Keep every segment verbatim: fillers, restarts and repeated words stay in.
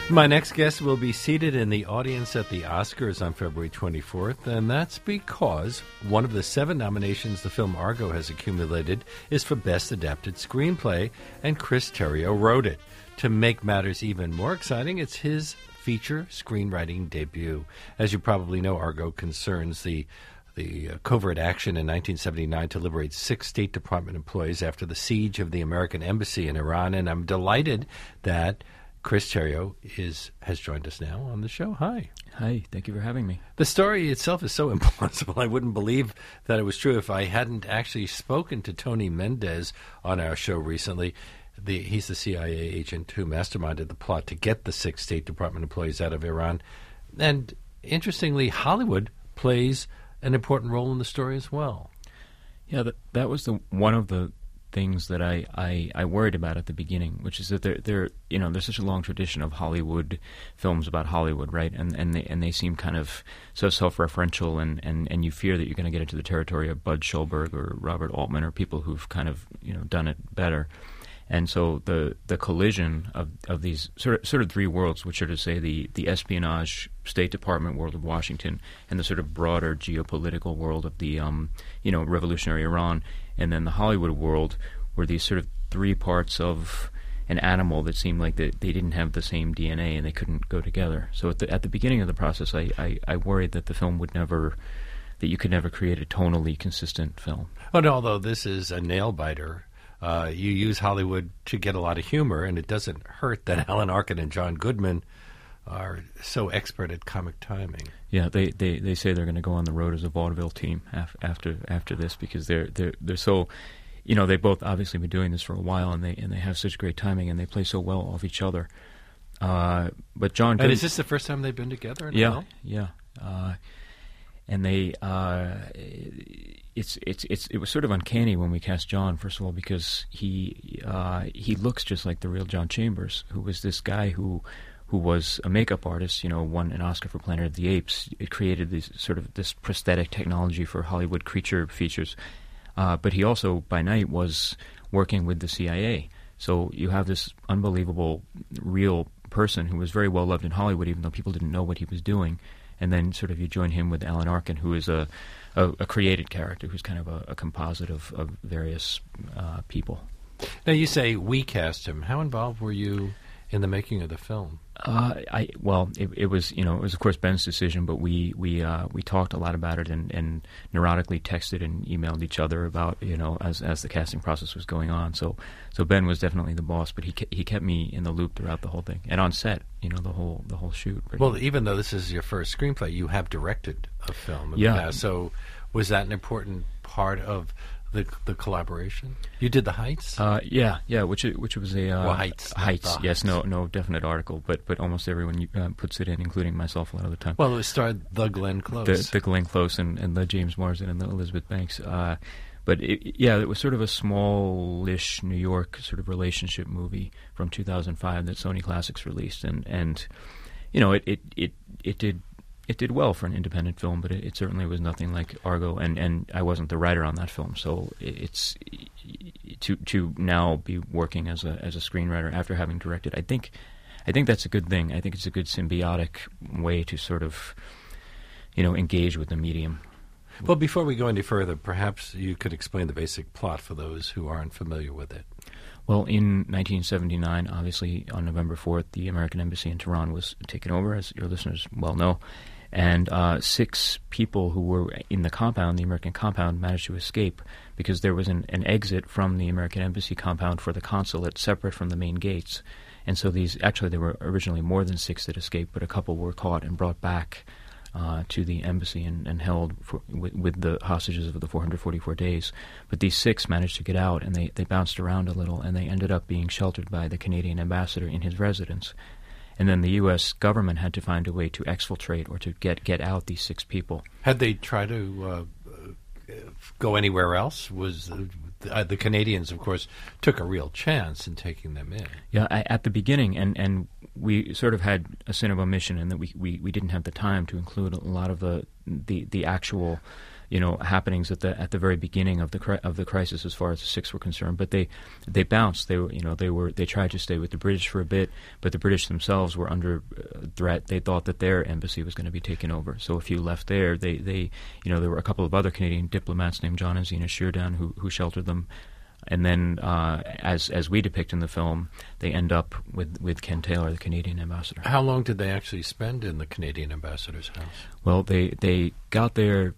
My next guest will be seated in the audience at the Oscars on February twenty-fourth, and that's because one of the seven nominations the film Argo has accumulated is for Best Adapted Screenplay, and Chris Terrio wrote it. To make matters even more exciting, it's his feature screenwriting debut. As you probably know, Argo concerns the the covert action in nineteen seventy-nine to liberate six State Department employees after the siege of the American embassy in Iran, and I'm delighted that Chris Terrio is has joined us now on the show. Hi. Hi, thank you for having me. The story itself is so implausible. I wouldn't believe that it was true if I hadn't actually spoken to Tony Mendez on our show recently. The, he's the C I A agent who masterminded the plot to get the six State Department employees out of Iran. And interestingly, Hollywood plays an important role in the story as well. Yeah, that, that was the one of the things that I, I, I worried about at the beginning, which is that there there you know there's such a long tradition of Hollywood films about Hollywood, right? And and they and they seem kind of so self-referential, and, and, and you fear that you're going to get into the territory of Bud Schulberg or Robert Altman or people who've kind of you know done it better. And so the the collision of, of these sort of sort of three worlds, which are to say the, the espionage State Department world of Washington and the sort of broader geopolitical world of the um you know revolutionary Iran, and then the Hollywood world, were these sort of three parts of an animal that seemed like they, they didn't have the same D N A and they couldn't go together. So at the at the beginning of the process, I, I, I worried that the film would never, that you could never create a tonally consistent film. Oh, no, although this is a nail-biter. Uh, you use Hollywood to get a lot of humor, and it doesn't hurt that Alan Arkin and John Goodman are so expert at comic timing. Yeah, they, they, they say they're going to go on the road as a vaudeville team af- after after this because they're they're they're so, you know, they've both obviously been doing this for a while, and they and they have such great timing, and they play so well off each other. Uh, but John, and Goodman, is this the first time they've been together? In yeah, a film? yeah. Uh, and they, uh, it's it's it's it was sort of uncanny when we cast John. First of all, because he uh, he looks just like the real John Chambers, who was this guy who who was a makeup artist. You know, won an Oscar for Planet of the Apes. It created this sort of this prosthetic technology for Hollywood creature features. Uh, but he also, by night, was working with the C I A. So you have this unbelievable, real person who was very well loved in Hollywood, even though people didn't know what he was doing. And then sort of you join him with Alan Arkin, who is a, a, a created character, who's kind of a, a composite of, of various uh, people. Now, you say we cast him. How involved were you in the making of the film? Uh, I well, it, it was you know it was of course Ben's decision, but we we uh, we talked a lot about it and, and neurotically texted and emailed each other about you know as as the casting process was going on. So so Ben was definitely the boss, but he ke- he kept me in the loop throughout the whole thing and on set, you know the whole the whole shoot. Right? Well, even though this is your first screenplay, you have directed a film in yeah. the past. So was that an important part of the the collaboration? You did The Heights? Uh, yeah, yeah, which which was a uh, well, Heights. Heights. Yes, Heights. no no definite article, but but almost everyone uh, puts it in, including myself a lot of the time. Well, it starred the Glenn Close, the, the Glenn Close, and, and the James Marsden and the Elizabeth Banks. Uh, but it, yeah, it was sort of a smallish New York sort of relationship movie from two thousand five that Sony Classics released, and and you know it it it, it did. It did well for an independent film, but it, it certainly was nothing like Argo, and, and I wasn't the writer on that film. So it's to to now be working as a as a screenwriter after having directed. I think I think that's a good thing. I think it's a good symbiotic way to sort of you know engage with the medium. Well, before we go any further, perhaps you could explain the basic plot for those who aren't familiar with it. Well, in nineteen seventy-nine, obviously on November fourth, the American embassy in Tehran was taken over, as your listeners well know. And uh, six people who were in the compound, the American compound, managed to escape because there was an, an exit from the American embassy compound for the consulate separate from the main gates. And so these, actually there were originally more than six that escaped, but a couple were caught and brought back uh, to the embassy and, and held for, with, with the hostages of the four hundred forty-four days. But these six managed to get out, and they, they bounced around a little, and they ended up being sheltered by the Canadian ambassador in his residence. And then the U S government had to find a way to exfiltrate or to get, get out these six people. Had they tried to uh, go anywhere else? Was uh, the Canadians, of course, took a real chance in taking them in? Yeah, I, at the beginning, and, and we sort of had a sin of omission in that we, we, we didn't have the time to include a lot of the the, the actual you know, happenings at the at the very beginning of the cri- of the crisis, as far as the Sikhs were concerned. But they they bounced. They were, you know, they were they tried to stay with the British for a bit, but the British themselves were under uh, threat. They thought that their embassy was going to be taken over. So a few left there. They they you know, there were a couple of other Canadian diplomats named John and Zena Sheardown who who sheltered them. And then, uh, as as we depict in the film, they end up with, with Ken Taylor, the Canadian ambassador. How long did they actually spend in the Canadian ambassador's house? Well, they, they got there,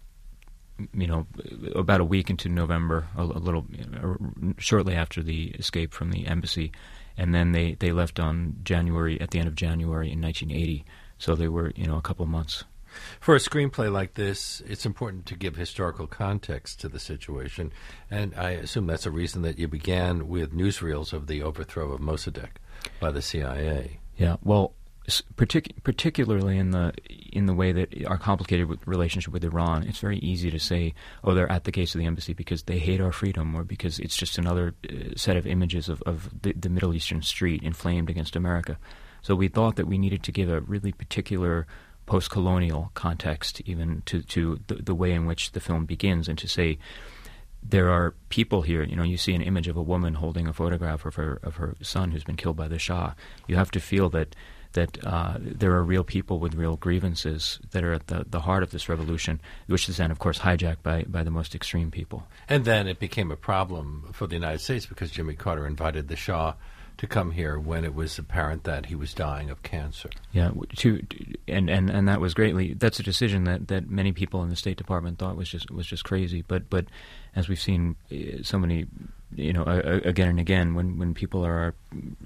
you know, about a week into November, a, a little you know, shortly after the escape from the embassy, and then they, they left on January at the end of January in nineteen eighty. So they were, you know, a couple months. For a screenplay like this, it's important to give historical context to the situation, and I assume that's a reason that you began with newsreels of the overthrow of Mossadegh by the C I A. Yeah, well, partic- particularly in the in the way that our complicated relationship with Iran, it's very easy to say, oh, they're at the gates of the embassy because they hate our freedom, or because it's just another uh, set of images of, of the, the Middle Eastern street inflamed against America. So we thought that we needed to give a really particular post-colonial context even to, to the, the way in which the film begins, and to say there are people here. You know, you see an image of a woman holding a photograph of her of her son who's been killed by the Shah. You have to feel that that uh, there are real people with real grievances that are at the, the heart of this revolution, which is then, of course, hijacked by, by the most extreme people. And then it became a problem for the United States because Jimmy Carter invited the Shah to come here when it was apparent that he was dying of cancer. Yeah, to, and, and, and that was greatly. That's a decision that, that many people in the State Department thought was just was just crazy. But but as we've seen so many, you know, uh, again and again, when, when people are our,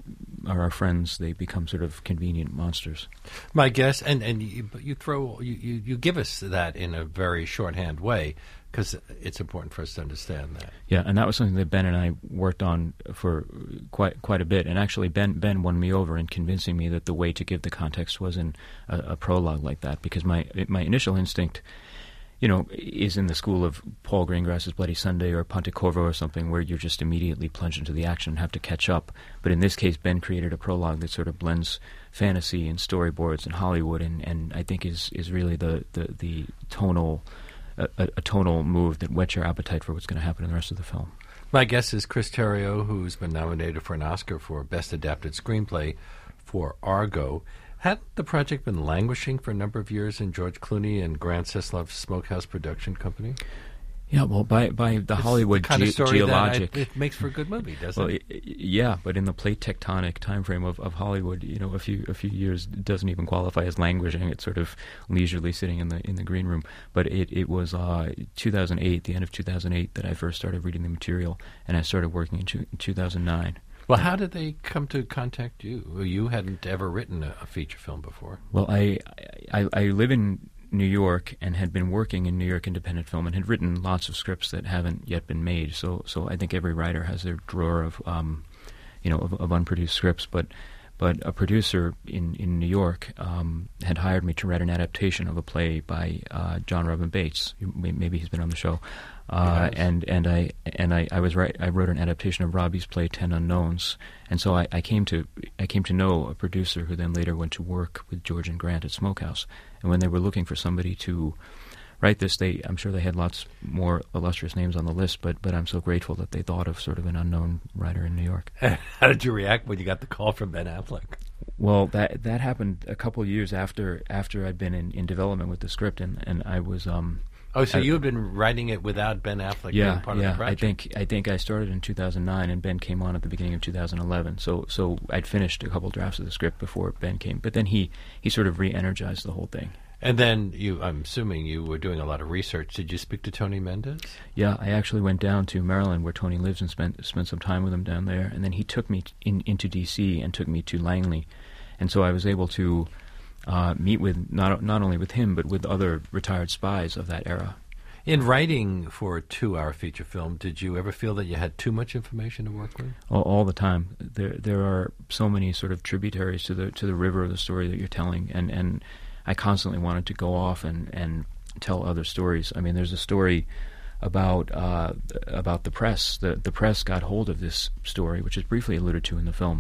are our friends, they become sort of convenient monsters. My guess, and and you, you throw you, you, you give us that in a very shorthand way, because it's important for us to understand that. Yeah, and that was something that Ben and I worked on for quite quite a bit. And actually, Ben Ben won me over in convincing me that the way to give the context was in a, a prologue like that, because my my initial instinct, you know, is in the school of Paul Greengrass's Bloody Sunday or Pontecorvo or something, where you're just immediately plunged into the action and have to catch up. But in this case, Ben created a prologue that sort of blends fantasy and storyboards and Hollywood, and, and I think is is really the the, the tonal. A, a tonal move that whets your appetite for what's going to happen in the rest of the film. My guest is Chris Terrio, who's been nominated for an Oscar for Best Adapted Screenplay for Argo. Had the project been languishing for a number of years in George Clooney and Grant Seslov's Smokehouse Production Company? Yeah, well, by by the it's Hollywood the kind ge- of story geologic, that I, it makes for a good movie, doesn't well, it? it? Yeah, but in the plate tectonic time frame of, of Hollywood, you know, a few a few years doesn't even qualify as languishing. It's sort of leisurely sitting in the in the green room. But it it was uh, two thousand eight, the end of two thousand eight, that I first started reading the material, and I started working in, two, in two thousand nine. Well, how did they come to contact you? You hadn't ever written a, a feature film before. Well, I I, I live in New York and had been working in New York independent film and had written lots of scripts that haven't yet been made. So, so I think every writer has their drawer of, um, you know, of, of unproduced scripts. But, but a producer in in New York um, had hired me to write an adaptation of a play by uh, John Robin Bates. Maybe he's been on the show. Uh, and and I and I, I was right. I wrote an adaptation of Robbie's play Ten Unknowns, and so I, I came to I came to know a producer who then later went to work with George and Grant at Smokehouse. And when they were looking for somebody to write this, they I'm sure they had lots more illustrious names on the list, but but I'm so grateful that they thought of sort of an unknown writer in New York. How did you react when you got the call from Ben Affleck? Well, that that happened a couple of years after after I'd been in, in development with the script, and, and I was. Um, Oh, so I, you had been writing it without Ben Affleck yeah, being part yeah, of the project? I think I think I started in two thousand nine, and Ben came on at the beginning of two thousand eleven. So so I'd finished a couple drafts of the script before Ben came, but then he, he sort of re-energized the whole thing. And then you, I'm assuming you were doing a lot of research. Did you speak to Tony Mendez? Yeah, I actually went down to Maryland, where Tony lives, and spent spent some time with him down there. And then he took me in, into D C and took me to Langley, and so I was able to uh, meet with not not only with him but with other retired spies of that era. In writing for a two-hour feature film, did you ever feel that you had too much information to work with? All, all the time. There there are so many sort of tributaries to the to the river of the story that you're telling, and, and I constantly wanted to go off and, and tell other stories. I mean, there's a story about uh, about the press. The the press got hold of this story, which is briefly alluded to in the film,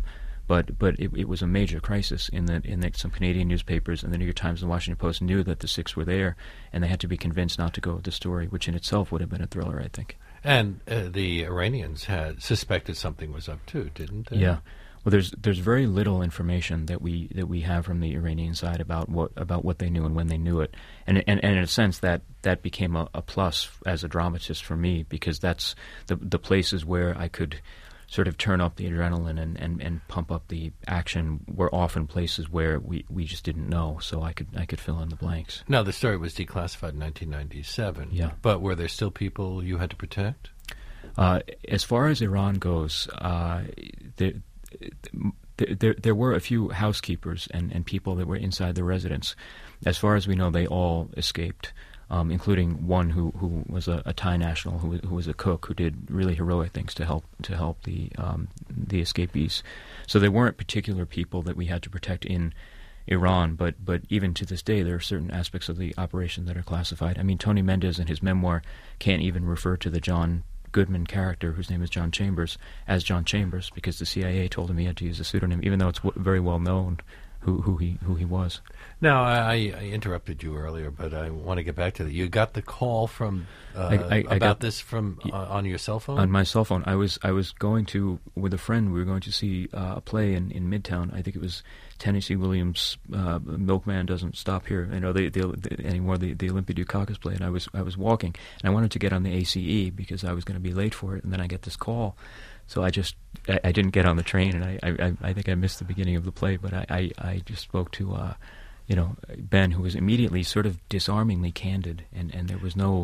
But but it, it was a major crisis in that in that some Canadian newspapers and the New York Times and the Washington Post knew that the six were there, and they had to be convinced not to go with the story, which in itself would have been a thriller, I think. And uh, the Iranians had suspected something was up too, didn't they? Yeah. Well, there's there's very little information that we that we have from the Iranian side about what about what they knew and when they knew it, and and, and in a sense that that became a, a plus as a dramatist for me, because that's the the places where I could sort of turn up the adrenaline and, and, and pump up the action were often places where we, we just didn't know, so I could I could fill in the blanks. Now, the story was declassified in nineteen ninety-seven. Yeah. But were there still people you had to protect? Uh, as far as Iran goes, uh, there, there there were a few housekeepers and, and people that were inside the residence. As far as we know, they all escaped. Um, including one who, who was a, a Thai national who, who was a cook who did really heroic things to help to help the um, the escapees. So there weren't particular people that we had to protect in Iran, but but even to this day there are certain aspects of the operation that are classified. I mean, Tony Mendez in his memoir can't even refer to the John Goodman character, whose name is John Chambers, as John Chambers, because the C I A told him he had to use a pseudonym, even though it's w- very well known who who he who he was. Now, I, I interrupted you earlier, but I want to get back to that. You got the call from uh, I, I, about I got, this from uh, on your cell phone? On my cell phone. I was I was going to, with a friend, we were going to see uh, a play in, in Midtown. I think it was Tennessee Williams' uh, Milkman Doesn't Stop Here. You know, the, the, the, anymore, the, the Olympia Dukakis play. And I was, I was walking, and I wanted to get on the A C E because I was going to be late for it, and then I get this call. So I just, I, I didn't get on the train, and I, I, I think I missed the beginning of the play, but I, I, I just spoke to, uh, you know, Ben, who was immediately sort of disarmingly candid, and, and there was no,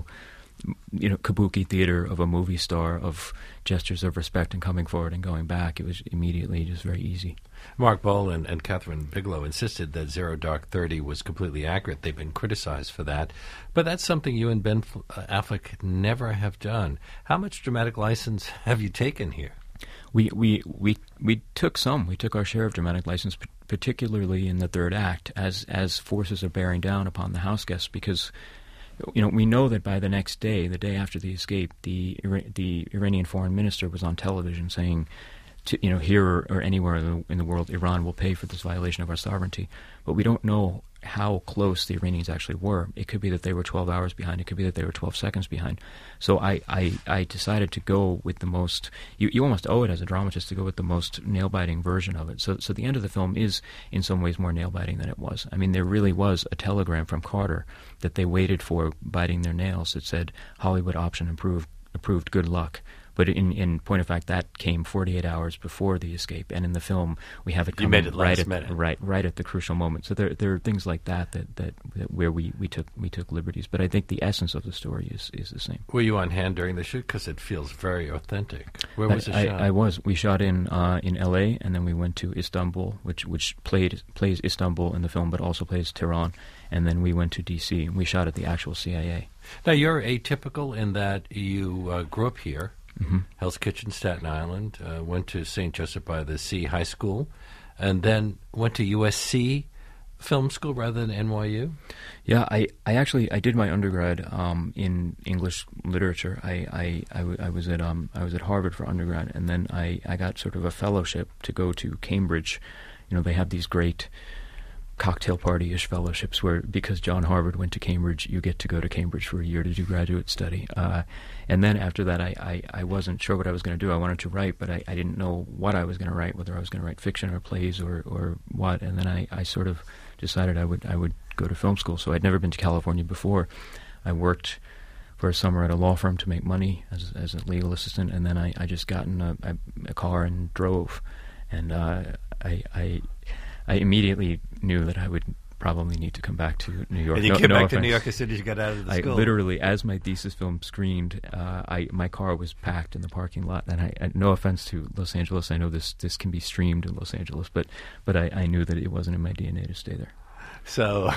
you know, kabuki theater of a movie star of gestures of respect and coming forward and going back. It was immediately just very easy. Mark Bolan and Catherine Bigelow insisted that Zero Dark Thirty was completely accurate. They've been criticized for that. But that's something you and Ben Affleck never have done. How much dramatic license have you taken here? We we, we, we took some. We took our share of dramatic license, particularly in the third act, as, as forces are bearing down upon the house guests, because you know, we know that by the next day, the day after the escape, the the Iranian foreign minister was on television saying, to, you know, here or, or anywhere in the, in the world, Iran will pay for this violation of our sovereignty. But we don't know how close the Iranians actually were. It could be that they were twelve hours behind. It could be that they were twelve seconds behind. So I, I, I decided to go with the most, you, you almost owe it as a dramatist to go with the most nail-biting version of it. So, so the end of the film is in some ways more nail-biting than it was. I mean, there really was a telegram from Carter that they waited for, biting their nails, that said, Hollywood option approved, approved, good luck. But in, in point of fact, that came forty-eight hours before the escape, and in the film we have it you made it right last at minute. right right at the crucial moment. So there there are things like that that, that, that where we, we took we took liberties. But I think the essence of the story is, is the same. Were you on hand during the shoot? Because it feels very authentic. Where was I, the shot? I, I was. We shot in uh, in L A, and then we went to Istanbul, which which played plays Istanbul in the film, but also plays Tehran. And then we went to D C and we shot at the actual C I A. Now you're atypical in that you uh, grew up here. Mm-hmm. Hell's Kitchen, Staten Island, uh, went to Saint Joseph by the Sea High School, and then went to U S C Film School rather than N Y U? Yeah, I, I actually I did my undergrad um, in English literature. I, I, I, w- I was at um I was at Harvard for undergrad, and then I, I got sort of a fellowship to go to Cambridge. You know, they have these great cocktail party-ish fellowships where, because John Harvard went to Cambridge, you get to go to Cambridge for a year to do graduate study. Uh, and then after that, I, I, I wasn't sure what I was going to do. I wanted to write, but I, I didn't know what I was going to write, whether I was going to write fiction or plays or, or what. And then I, I sort of decided I would I would go to film school. So I'd never been to California before. I worked for a summer at a law firm to make money as as a legal assistant, and then I, I just got in a, a, a car and drove. And uh, I... I I immediately knew that I would probably need to come back to New York. And you no, came no back offense. to New York as soon as you got out of the I school. literally, as my thesis film screened, uh, I my car was packed in the parking lot. And I, I, no offense to Los Angeles, I know this this can be streamed in Los Angeles, but but I, I knew that it wasn't in my D N A to stay there. So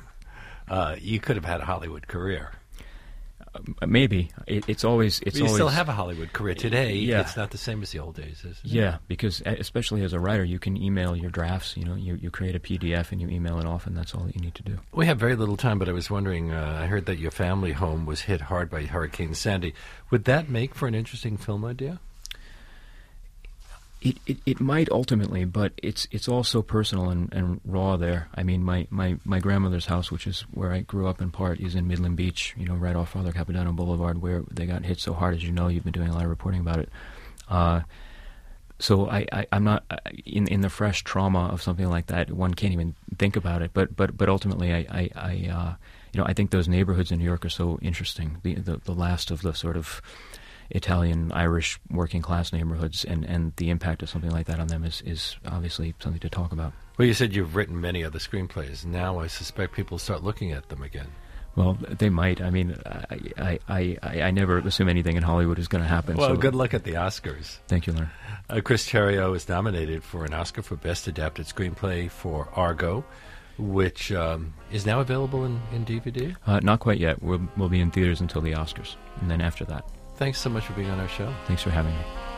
uh, you could have had a Hollywood career. Uh, maybe it, it's always it's but you always still have a Hollywood career today. Yeah. It's not the same as the old days, is it? Yeah, because especially as a writer, you can email your drafts. You know, you, you create a P D F and you email it off, and that's all that you need to do. We have very little time, but I was wondering, uh, I heard that your family home was hit hard by Hurricane Sandy. Would that make for an interesting film idea? It, it it might ultimately, but it's it's all so personal and, and raw there. I mean, my, my, my grandmother's house, which is where I grew up in part, is in Midland Beach, you know, right off Father Capodanno Boulevard, where they got hit so hard, as you know. You've been doing a lot of reporting about it. Uh, so I, I, I'm not, in in the fresh trauma of something like that, one can't even think about it. But but, but ultimately, I, I, I uh, you know, I think those neighborhoods in New York are so interesting. The the, the last of the sort of Italian, Irish, working class neighborhoods, and, and the impact of something like that on them is, is obviously something to talk about. Well, you said you've written many other screenplays. Now I suspect people start looking at them again. Well, they might. I mean, I I, I, I never assume anything in Hollywood is going to happen. Well, so good luck at the Oscars. Thank you, Larry. Uh, Chris Terrio is nominated for an Oscar for Best Adapted Screenplay for Argo, which um, is now available in, in D V D? Uh, not quite yet. We'll, we'll be in theaters until the Oscars, and then after that. Thanks so much for being on our show. Thanks for having me.